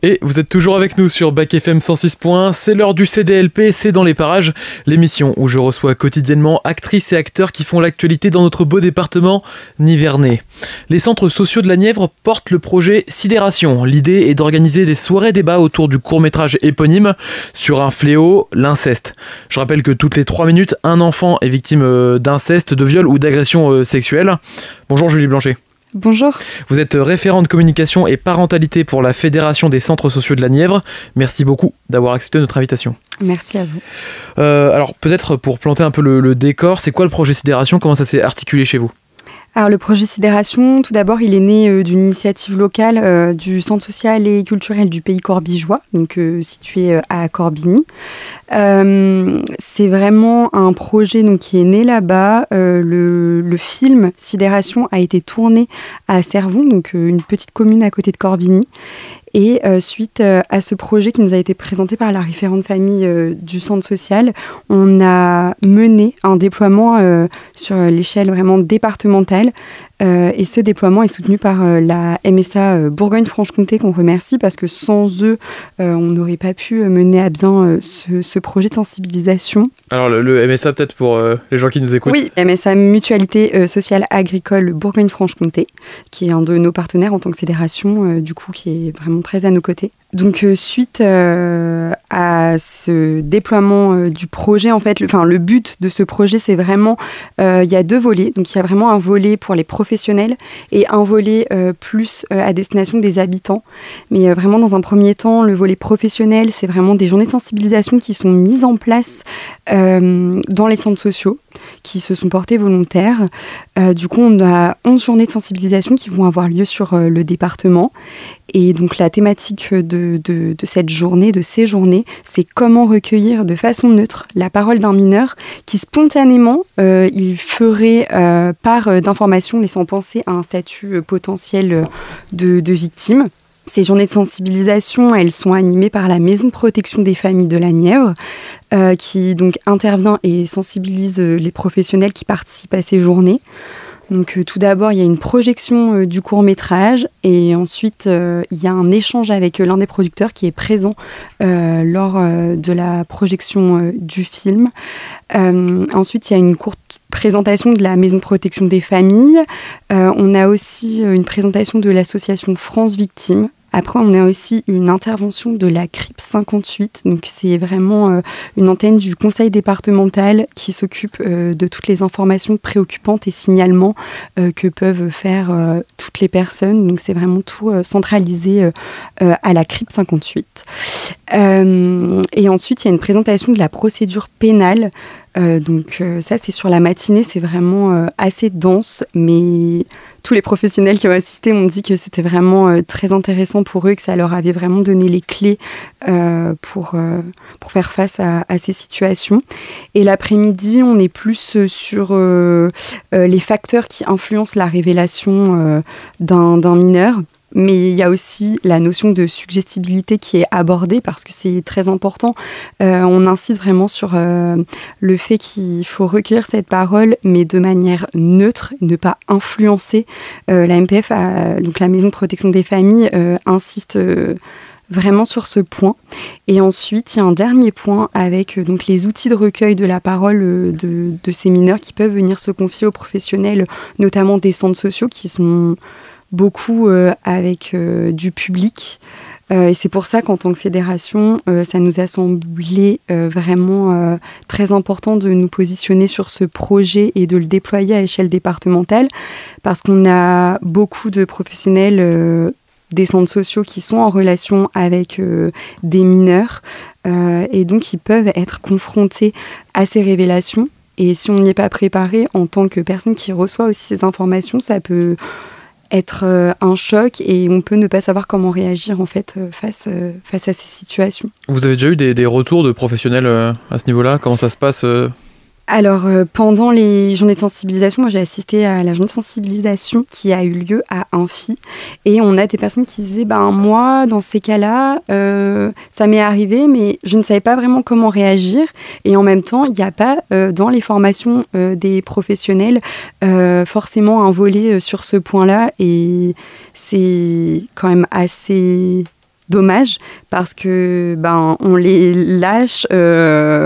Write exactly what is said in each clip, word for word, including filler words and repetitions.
Et vous êtes toujours avec nous sur Bac F M cent six point un, c'est l'heure du C D L P, c'est dans les parages, l'émission où je reçois quotidiennement actrices et acteurs qui font l'actualité dans notre beau département nivernais. Les centres sociaux de la Nièvre portent le projet Sidération. L'idée est d'organiser des soirées débats autour du court-métrage éponyme sur un fléau, l'inceste. Je rappelle que toutes les trois minutes, un enfant est victime d'inceste, de viol ou d'agression sexuelle. Bonjour Julie Blanchet. Bonjour. Vous êtes référente communication et parentalité pour la Fédération des centres sociaux de la Nièvre. Merci beaucoup d'avoir accepté notre invitation. Merci à vous. Euh, alors peut-être pour planter un peu le, le décor, c'est quoi le projet Sidération ? Comment ça s'est articulé chez vous ? Alors le projet Sidération, tout d'abord, il est né euh, d'une initiative locale euh, du Centre social et culturel du Pays Corbigeois, donc euh, situé euh, à Corbigny. Euh, c'est vraiment un projet donc, qui est né là-bas. Euh, le, le film Sidération a été tourné à Cervon, donc euh, une petite commune à côté de Corbigny. Et euh, suite euh, à ce projet qui nous a été présenté par la référente famille euh, du centre social, on a mené un déploiement euh, sur l'échelle vraiment départementale. Euh, et ce déploiement est soutenu par euh, la M S A euh, Bourgogne-Franche-Comté, qu'on remercie parce que sans eux, euh, on n'aurait pas pu mener à bien euh, ce, ce projet de sensibilisation. Alors le, le M S A, peut-être pour euh, les gens qui nous écoutent. Oui, M S A Mutualité euh, Sociale Agricole Bourgogne-Franche-Comté, qui est un de nos partenaires en tant que fédération, euh, du coup, qui est vraiment très à nos côtés. Donc euh, suite euh, à ce déploiement euh, du projet, en fait, le, enfin, le but de ce projet, c'est vraiment, euh, il y a deux volets. Donc il y a vraiment un volet pour les professionnels et un volet euh, plus euh, à destination des habitants. Mais euh, vraiment, dans un premier temps, le volet professionnel, c'est vraiment des journées de sensibilisation qui sont mises en place euh, dans les centres sociaux, qui se sont portés volontaires. Euh, du coup, on a onze journées de sensibilisation qui vont avoir lieu sur euh, le département. Et donc, la thématique de, de, de cette journée, de ces journées, c'est comment recueillir de façon neutre la parole d'un mineur qui, spontanément, euh, il ferait euh, part d'informations laissant penser à un statut potentiel de, de victime. Ces journées de sensibilisation, elles sont animées par la Maison de protection des familles de la Nièvre, euh, qui donc intervient et sensibilise les professionnels qui participent à ces journées. Donc euh, tout d'abord, il y a une projection euh, du court-métrage et ensuite, euh, il y a un échange avec euh, l'un des producteurs qui est présent euh, lors euh, de la projection euh, du film. Euh, ensuite, il y a une courte présentation de la Maison de protection des familles. Euh, on a aussi euh, une présentation de l'association France Victimes. Après, on a aussi une intervention de la C R I P cinquante-huit. Donc, c'est vraiment euh, une antenne du conseil départemental qui s'occupe euh, de toutes les informations préoccupantes et signalements euh, que peuvent faire euh, toutes les personnes. Donc, c'est vraiment tout euh, centralisé euh, euh, à la C R I P cinquante-huit. Euh, et ensuite, il y a une présentation de la procédure pénale. Euh, donc, euh, ça, c'est sur la matinée. C'est vraiment euh, assez dense, mais tous les professionnels qui ont assisté m'ont dit que c'était vraiment euh, très intéressant pour eux et que ça leur avait vraiment donné les clés euh, pour, euh, pour faire face à, à ces situations. Et l'après-midi, on est plus sur euh, euh, les facteurs qui influencent la révélation euh, d'un, d'un mineur. Mais il y a aussi la notion de suggestibilité qui est abordée parce que c'est très important. Euh, on incite vraiment sur euh, le fait qu'il faut recueillir cette parole, mais de manière neutre, ne pas influencer. Euh, la M P F, a, donc la Maison de protection des familles, euh, insiste euh, vraiment sur ce point. Et ensuite, il y a un dernier point avec euh, donc, les outils de recueil de la parole euh, de, de ces mineurs qui peuvent venir se confier aux professionnels, notamment des centres sociaux qui sont beaucoup euh, avec euh, du public. Euh, et c'est pour ça qu'en tant que fédération, euh, ça nous a semblé euh, vraiment euh, très important de nous positionner sur ce projet et de le déployer à échelle départementale, parce qu'on a beaucoup de professionnels euh, des centres sociaux qui sont en relation avec euh, des mineurs euh, et donc ils peuvent être confrontés à ces révélations. Et si on n'y est pas préparé en tant que personne qui reçoit aussi ces informations, ça peut être euh, un choc et on peut ne pas savoir comment réagir en fait euh, face, euh, face à ces situations. Vous avez déjà eu des, des retours de professionnels euh, à ce niveau-là ? Comment ça se passe euh Alors, euh, pendant les journées de sensibilisation, moi j'ai assisté à la journée de sensibilisation qui a eu lieu à Amphi et on a des personnes qui disaient ben, « moi, dans ces cas-là, euh, ça m'est arrivé, mais je ne savais pas vraiment comment réagir ». Et en même temps, il n'y a pas euh, dans les formations euh, des professionnels euh, forcément un volet euh, sur ce point-là et c'est quand même assez dommage parce que ben on les lâche. Euh,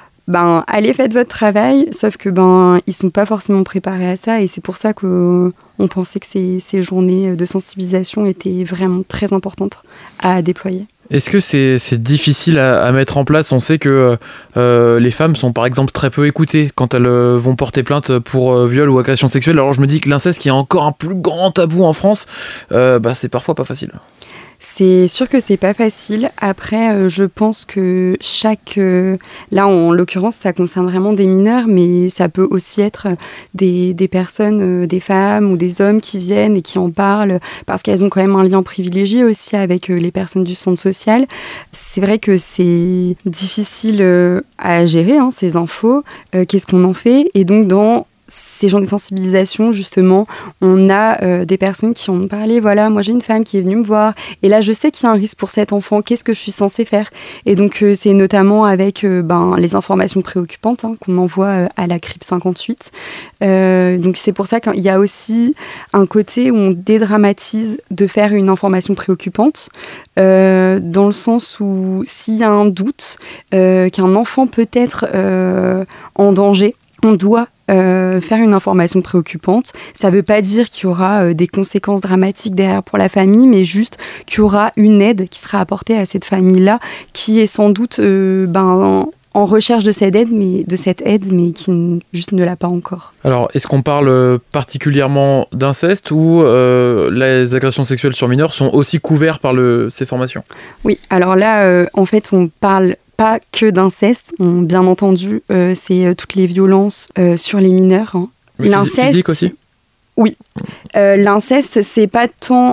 ben allez, faites votre travail, sauf que ben ils sont pas forcément préparés à ça et c'est pour ça que on pensait que ces, ces journées de sensibilisation étaient vraiment très importantes à déployer. Est-ce que c'est, c'est difficile à, à mettre en place ? On sait que euh, les femmes sont par exemple très peu écoutées quand elles euh, vont porter plainte pour euh, viol ou agression sexuelle. Alors je me dis que l'inceste, qui est encore un plus grand tabou en France, euh, bah, c'est parfois pas facile. C'est sûr que c'est pas facile. Après, euh, je pense que chaque... Euh, là, en l'occurrence, ça concerne vraiment des mineurs, mais ça peut aussi être des, des personnes, euh, des femmes ou des hommes qui viennent et qui en parlent parce qu'elles ont quand même un lien privilégié aussi avec euh, les personnes du centre social. C'est vrai que c'est difficile euh, à gérer, hein, ces infos. Euh, qu'est-ce qu'on en fait ? Et donc, dans ces journées de sensibilisation, justement, on a euh, des personnes qui ont parlé, voilà, moi j'ai une femme qui est venue me voir, et là je sais qu'il y a un risque pour cet enfant, qu'est-ce que je suis censée faire ? Et donc euh, c'est notamment avec euh, ben, les informations préoccupantes hein, qu'on envoie euh, à la C R I P cinquante-huit. Euh, donc c'est pour ça qu'il y a aussi un côté où on dédramatise de faire une information préoccupante, euh, dans le sens où s'il y a un doute euh, qu'un enfant peut être euh, en danger, on doit Euh, faire une information préoccupante. Ça ne veut pas dire qu'il y aura euh, des conséquences dramatiques derrière pour la famille, mais juste qu'il y aura une aide qui sera apportée à cette famille-là, qui est sans doute euh, ben, en, en recherche de cette aide, mais, de cette aide, mais qui n- juste ne l'a pas encore. Alors, est-ce qu'on parle particulièrement d'inceste ou euh, les agressions sexuelles sur mineurs sont aussi couverts par le, ces formations ? Oui, alors là, euh, en fait, on parle pas que d'inceste, on, bien entendu, euh, c'est euh, toutes les violences euh, sur les mineurs. Hein. Mais l'inceste, physique aussi ? Oui. Euh, l'inceste, c'est pas tant...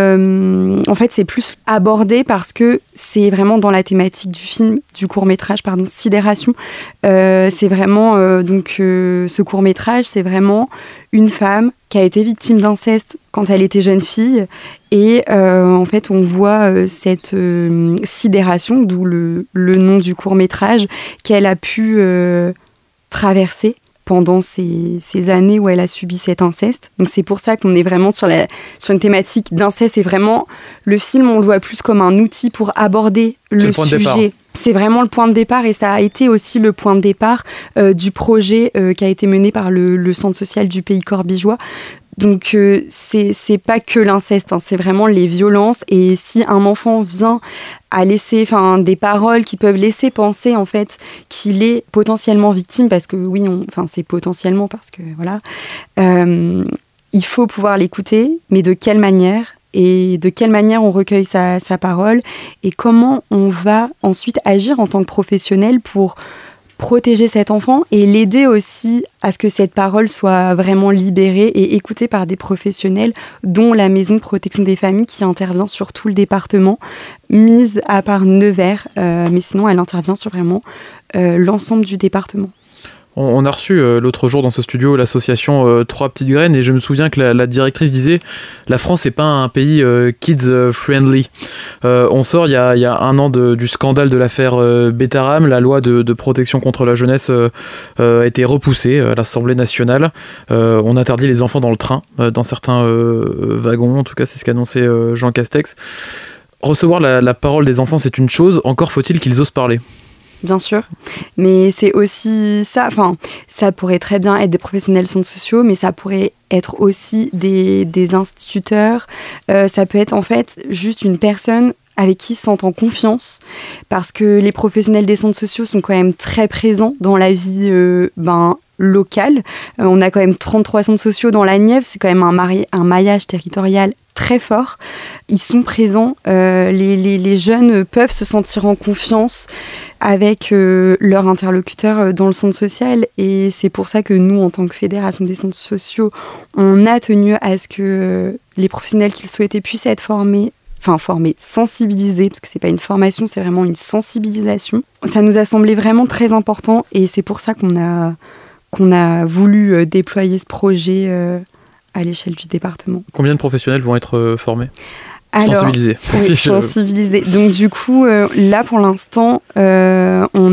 Euh, en fait, c'est plus abordé parce que c'est vraiment dans la thématique du film, du court-métrage, pardon, Sidération. Euh, c'est vraiment... Euh, donc, euh, ce court-métrage, c'est vraiment une femme qui a été victime d'inceste quand elle était jeune fille. Et euh, en fait, on voit euh, cette euh, sidération, d'où le, le nom du court-métrage, qu'elle a pu euh, traverser pendant ces, ces années où elle a subi cet inceste. Donc c'est pour ça qu'on est vraiment sur, la, sur une thématique d'inceste. Et vraiment, le film, on le voit plus comme un outil pour aborder le, c'est le point sujet. De départ. C'est vraiment le point de départ et ça a été aussi le point de départ euh, du projet euh, qui a été mené par le, le centre social du Pays Corbigeois. Donc euh, c'est, c'est pas que l'inceste, hein, c'est vraiment les violences. Et si un enfant vient à laisser, enfin, des paroles qui peuvent laisser penser en fait qu'il est potentiellement victime, parce que oui, on, enfin c'est potentiellement parce que voilà, euh, il faut pouvoir l'écouter, mais de quelle manière ? Et de quelle manière on recueille sa, sa parole et comment on va ensuite agir en tant que professionnel pour protéger cet enfant et l'aider aussi à ce que cette parole soit vraiment libérée et écoutée par des professionnels, dont la Maison de protection des familles qui intervient sur tout le département, mise à part Nevers, euh, mais sinon elle intervient sur vraiment euh, l'ensemble du département. On a reçu euh, l'autre jour dans ce studio l'association euh, Trois Petites Graines et je me souviens que la, la directrice disait « La France n'est pas un pays euh, kids-friendly euh, ». On sort il y a, il y a un an de, du scandale de l'affaire euh, Betaram. La loi de, de protection contre la jeunesse euh, euh, a été repoussée à l'Assemblée nationale. Euh, on interdit les enfants dans le train, euh, dans certains euh, wagons. En tout cas, c'est ce qu'annonçait euh, Jean Castex. Recevoir la, la parole des enfants, c'est une chose. Encore faut-il qu'ils osent parler. Bien sûr, mais c'est aussi ça, enfin, ça pourrait très bien être des professionnels de centres sociaux, mais ça pourrait être aussi des, des instituteurs, euh, ça peut être en fait juste une personne avec qui ils se sentent en confiance, parce que les professionnels des centres sociaux sont quand même très présents dans la vie euh, ben, locale. Euh, on a quand même trente-trois centres sociaux dans la Nièvre, c'est quand même un, mari- un maillage territorial très fort. Ils sont présents, euh, les, les, les jeunes peuvent se sentir en confiance avec euh, leur interlocuteur dans le centre social et c'est pour ça que nous, en tant que fédération des centres sociaux, on a tenu à ce que euh, les professionnels qui le souhaitaient puissent être formés, enfin formés, sensibilisés, parce que c'est pas une formation, c'est vraiment une sensibilisation. Ça nous a semblé vraiment très important et c'est pour ça qu'on a, qu'on a voulu euh, déployer ce projet euh, à l'échelle du département. Combien de professionnels vont être euh, formés ? Alors, sensibilisés. Oui, si je... sensibilisés. Donc du coup, euh, là pour l'instant, euh, on a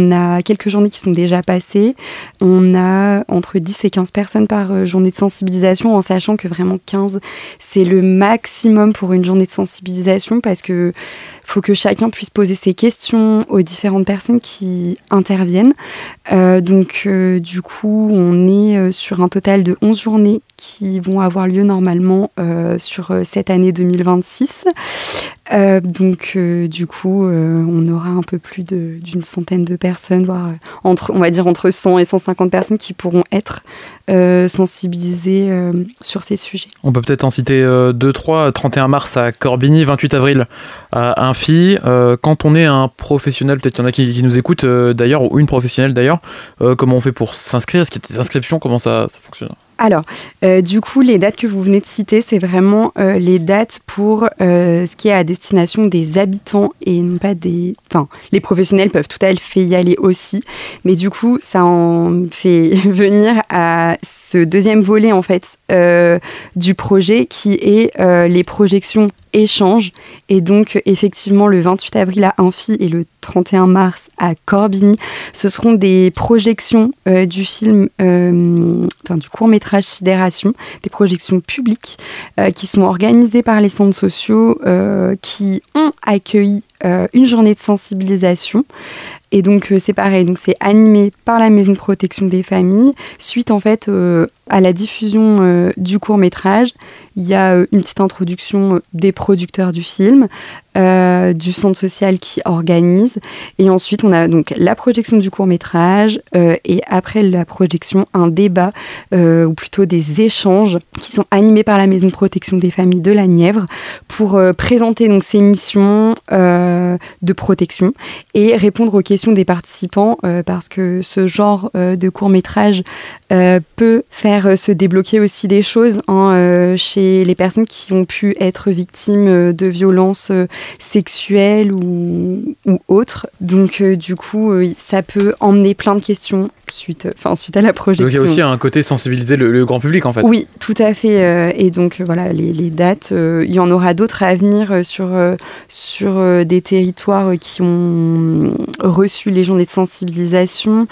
a quelques journées qui sont déjà passées. On a entre dix et quinze personnes par journée de sensibilisation, en sachant que vraiment quinze, c'est le maximum pour une journée de sensibilisation, parce que faut que chacun puisse poser ses questions aux différentes personnes qui interviennent. Euh, donc, euh, du coup, on est euh, sur un total de onze journées qui vont avoir lieu normalement euh, sur euh, cette année deux mille vingt-six. Euh, donc, euh, du coup, euh, on aura un peu plus de, d'une centaine de personnes, voire euh, entre, on va dire entre cent et cent cinquante personnes qui pourront être euh, sensibilisées euh, sur ces sujets. On peut peut-être en citer euh, deux, trois. trente et un mars à Corbigny, vingt-huit avril à Infi. Euh, quand on est un professionnel, peut-être qu'il y en a qui, qui nous écoutent euh, d'ailleurs, ou une professionnelle d'ailleurs, euh, comment on fait pour s'inscrire? Est-ce qu'il y a des inscriptions? Comment ça, ça fonctionne? Alors, euh, du coup, les dates que vous venez de citer, c'est vraiment euh, les dates pour euh, ce qui est à destination des habitants et non pas des... Enfin, les professionnels peuvent tout à fait y aller aussi, mais du coup, ça en fait venir à ce deuxième volet, en fait, euh, du projet, qui est euh, les projections échanges. Et donc, effectivement, le vingt-huit avril à Infi et le trente et un mars à Corbigny, ce seront des projections euh, du film, euh, enfin du court-métrage Sidération, des projections publiques euh, qui sont organisées par les centres sociaux euh, qui ont accueilli euh, une journée de sensibilisation. Et donc, euh, c'est pareil, donc c'est animé par la Maison de protection des familles. Suite, en fait, euh, à la diffusion euh, du court-métrage, il y a euh, une petite introduction des producteurs du film, euh, du centre social qui organise. Et ensuite, on a donc la projection du court-métrage euh, et après la projection, un débat, euh, ou plutôt des échanges qui sont animés par la Maison de protection des familles de la Nièvre pour euh, présenter donc ces missions euh, de protection et répondre aux questions des participants, euh, parce que ce genre euh, de court-métrage euh, peut faire euh, se débloquer aussi des choses hein, euh, chez les personnes qui ont pu être victimes euh, de violences euh, sexuelles ou, ou autres. Donc euh, du coup, euh, ça peut emmener plein de questions suite, enfin, suite à la projection. Donc il y a aussi un côté sensibiliser le, le grand public en fait. Oui, tout à fait. Euh, et donc euh, voilà, les, les dates, euh, il y en aura d'autres à venir euh, sur, euh, sur euh, des territoires euh, qui ont reçu les journées de sensibilisation.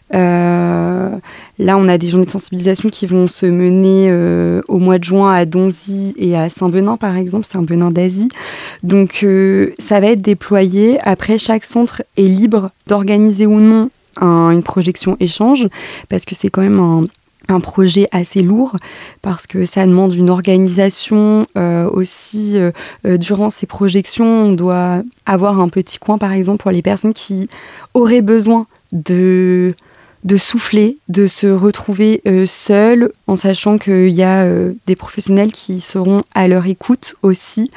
Euh, là, on a des journées de sensibilisation qui vont se mener euh, au mois de juin à Donzy et à Saint-Benin, par exemple, Saint-Benin d'Asie. Donc, euh, ça va être déployé. Après, chaque centre est libre d'organiser ou non un, une projection échange, parce que c'est quand même un... un projet assez lourd parce que ça demande une organisation euh, aussi. Euh, euh, durant ces projections, on doit avoir un petit coin, par exemple, pour les personnes qui auraient besoin de, de souffler, de se retrouver euh, seules, en sachant qu'il y a euh, des professionnels qui seront à leur écoute aussi.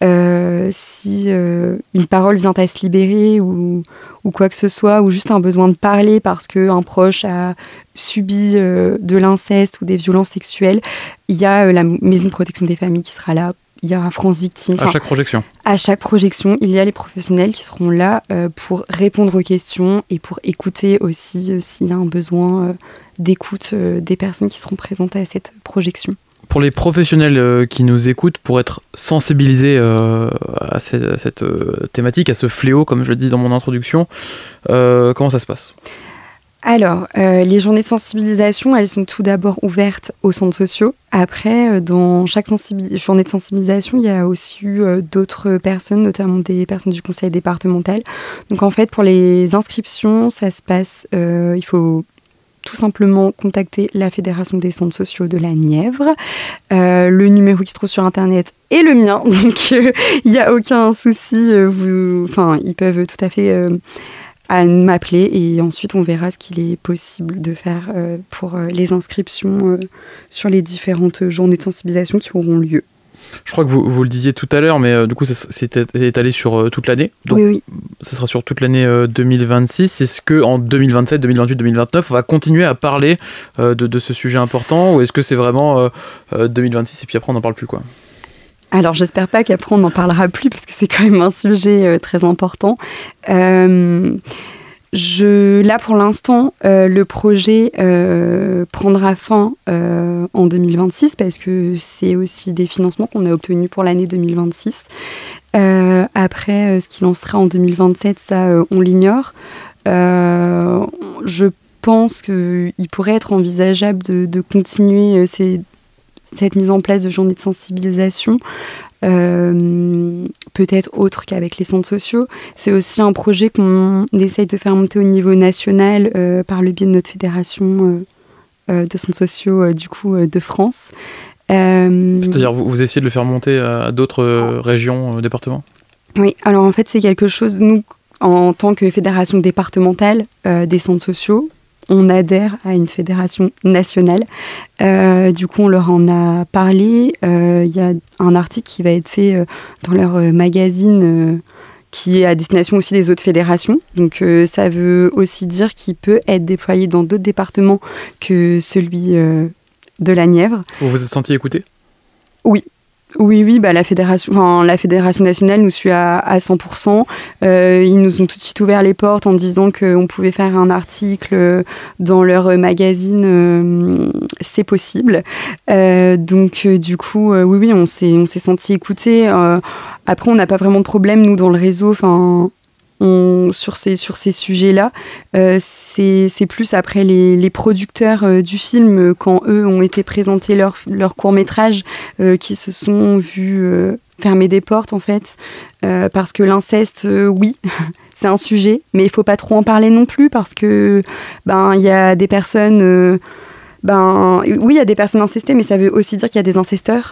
Euh, si euh, une parole vient à se libérer ou, ou quoi que ce soit, ou juste un besoin de parler parce qu'un proche a subi euh, de l'inceste ou des violences sexuelles, il y a euh, la Maison de protection des familles qui sera là, il y a France Victime. À chaque projection. À chaque projection, il y a les professionnels qui seront là euh, pour répondre aux questions et pour écouter aussi euh, s'il y a un besoin euh, d'écoute euh, des personnes qui seront présentes à cette projection. Pour les professionnels euh, qui nous écoutent, pour être sensibilisés euh, à cette, à cette euh, thématique, à ce fléau, comme je le dis dans mon introduction, euh, comment ça se passe ? Alors, euh, les journées de sensibilisation, elles sont tout d'abord ouvertes aux centres sociaux. Après, euh, dans chaque sensibilis- journée de sensibilisation, il y a aussi eu euh, d'autres personnes, notamment des personnes du conseil départemental. Donc en fait, pour les inscriptions, ça se passe, euh, il faut tout simplement contacter la Fédération des centres sociaux de la Nièvre. Euh, le numéro qui se trouve sur Internet est le mien, donc il euh, n'y a aucun souci. Euh, vous, enfin, ils peuvent tout à fait euh, à m'appeler et ensuite on verra ce qu'il est possible de faire euh, pour euh, les inscriptions euh, sur les différentes journées de sensibilisation qui auront lieu. Je crois que vous, vous le disiez tout à l'heure, mais euh, du coup, ça, c'est étalé sur euh, toute l'année. Donc, oui, oui. Ça sera sur toute l'année euh, deux mille vingt-six. Est-ce qu'en deux mille vingt-sept, deux mille vingt-huit, deux mille vingt-neuf, on va continuer à parler euh, de, de ce sujet important, ou est-ce que c'est vraiment euh, euh, deux mille vingt-six et puis après on n'en parle plus, quoi ? Alors, j'espère pas qu'après on n'en parlera plus, parce que c'est quand même un sujet euh, très important. Euh... Je, là, pour l'instant, euh, le projet euh, prendra fin euh, en deux mille vingt-six parce que c'est aussi des financements qu'on a obtenus pour l'année deux mille vingt-six. Euh, après, euh, ce qu'il en sera en deux mille vingt-sept, ça, euh, on l'ignore. Euh, je pense qu'il pourrait être envisageable de, de continuer ces, cette mise en place de journées de sensibilisation, euh, peut-être autre qu'avec les centres sociaux. C'est aussi un projet qu'on essaye de faire monter au niveau national euh, par le biais de notre fédération euh, euh, de centres sociaux euh, du coup, euh, de France. Euh, C'est-à-dire vous, vous essayez de le faire monter à d'autres euh, régions, euh, départements ? Oui, alors en fait c'est quelque chose, nous en tant que fédération départementale euh, des centres sociaux, on adhère à une fédération nationale. Euh, du coup, on leur en a parlé. Il euh, y a un article qui va être fait euh, dans leur euh, magazine euh, qui est à destination aussi des autres fédérations. Donc, euh, ça veut aussi dire qu'il peut être déployé dans d'autres départements que celui euh, de la Nièvre. Vous vous êtes senti écouté ? Oui. Oui, oui, bah la, fédération, enfin, la fédération nationale nous suit à, à cent pour cent. Euh, ils nous ont tout de suite ouvert les portes en disant qu'on pouvait faire un article dans leur magazine. Euh, c'est possible. Euh, donc, euh, du coup, euh, oui, oui, on s'est, on s'est senti écoutés. Euh, après, on n'a pas vraiment de problème, nous, dans le réseau. Enfin... On, sur ces, sur ces sujets-là, euh, c'est, c'est plus après les, les producteurs euh, du film, euh, quand eux ont été présentés leur, leur court-métrage, euh, qui se sont vus euh, fermer des portes, en fait. Euh, parce que l'inceste, euh, oui, c'est un sujet, mais il ne faut pas trop en parler non plus, parce que ben, y a des personnes... Euh, ben, oui, il y a des personnes incestées, mais ça veut aussi dire qu'il y a des incesteurs.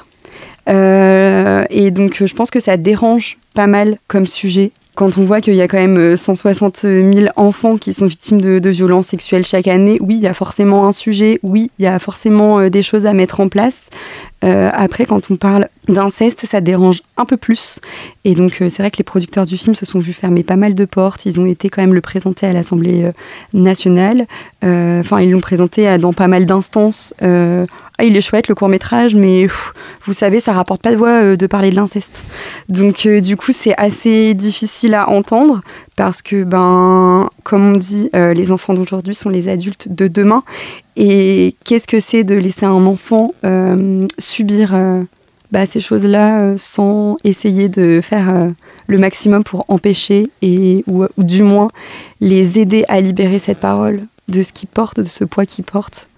Euh, et donc, je pense que ça dérange pas mal comme sujet. Quand on voit qu'il y a quand même cent soixante mille enfants qui sont victimes de, de violences sexuelles chaque année, oui, il y a forcément un sujet, oui, il y a forcément euh, des choses à mettre en place. Euh, après, quand on parle d'inceste, ça dérange un peu plus. Et donc, euh, c'est vrai que les producteurs du film se sont vus fermer pas mal de portes. Ils ont été quand même le présenter à l'Assemblée euh, nationale. Enfin, euh, ils l'ont présenté à, dans pas mal d'instances. Euh, ah, il est chouette, le court-métrage, mais pff, vous savez, ça rapporte pas de voix euh, de parler de l'inceste. Donc, euh, du coup, c'est assez difficile à entendre parce que, ben, comme on dit, euh, les enfants d'aujourd'hui sont les adultes de demain. Et qu'est-ce que c'est de laisser un enfant euh, subir euh, bah, ces choses-là euh, sans essayer de faire euh, le maximum pour empêcher et, ou, ou du moins les aider à libérer cette parole de ce qu'ils portent, de ce poids qu'ils portent.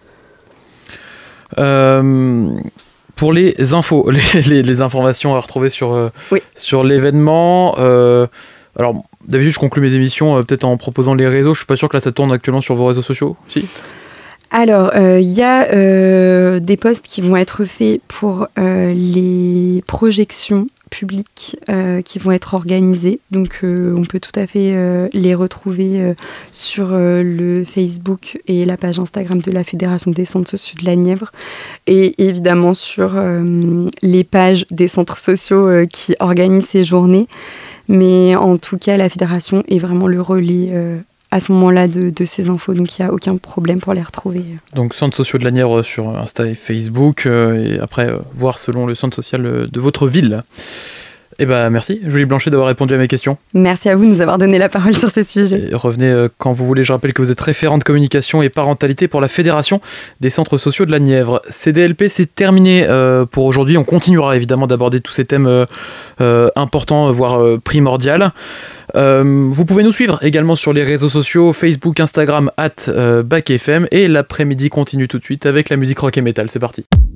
Euh, pour les infos, les, les, les informations à retrouver sur, euh, oui. sur l'événement, euh, alors d'habitude je conclue mes émissions euh, peut-être en proposant les réseaux. Je suis pas sûr que là ça tourne actuellement sur vos réseaux sociaux, si ? Alors, il euh, y a euh, des posts qui vont être faits pour euh, les projections publiques euh, qui vont être organisées. Donc, euh, on peut tout à fait euh, les retrouver euh, sur euh, le Facebook et la page Instagram de la Fédération des centres sociaux de la Nièvre. Et évidemment sur euh, les pages des centres sociaux euh, qui organisent ces journées. Mais en tout cas, la Fédération est vraiment le relais euh, à ce moment-là de, de ces infos, donc il n'y a aucun problème pour les retrouver. Donc centre sociaux de la Nièvre sur Insta et Facebook, euh, et après euh, voir selon le centre social de votre ville. Eh ben merci Julie Blanchet d'avoir répondu à mes questions. Merci à vous de nous avoir donné la parole sur ces sujets. Et revenez euh, quand vous voulez. Je rappelle que vous êtes référente communication et parentalité pour la Fédération des centres sociaux de la Nièvre. C D L P, c'est terminé euh, pour aujourd'hui. On continuera évidemment d'aborder tous ces thèmes euh, euh, importants, voire euh, primordiaux. Euh, vous pouvez nous suivre également sur les réseaux sociaux, Facebook, Instagram, at euh, Bac F M, et l'après-midi continue tout de suite avec la musique rock et metal. C'est parti.